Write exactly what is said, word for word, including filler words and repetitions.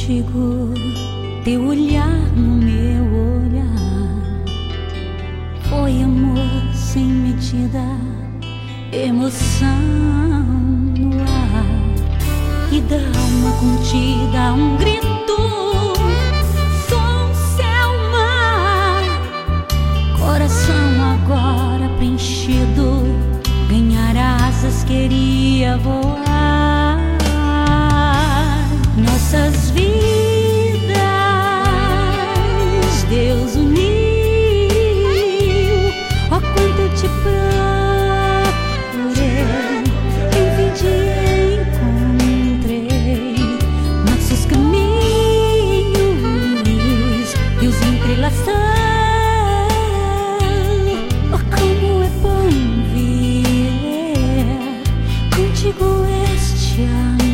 contigo, teu olhar no meu olhar. Foi amor sem medida, emoção no ar, e da alma contida um grito, som, céu, mar. Coração agora preenchido, ganhar asas queria voar. Nossas vidas Deus uniu, ó quanto eu te procurei, enfim te encontrei. Nossos caminhos Deus entrelaçou, ó como é bom viver contigo este amor.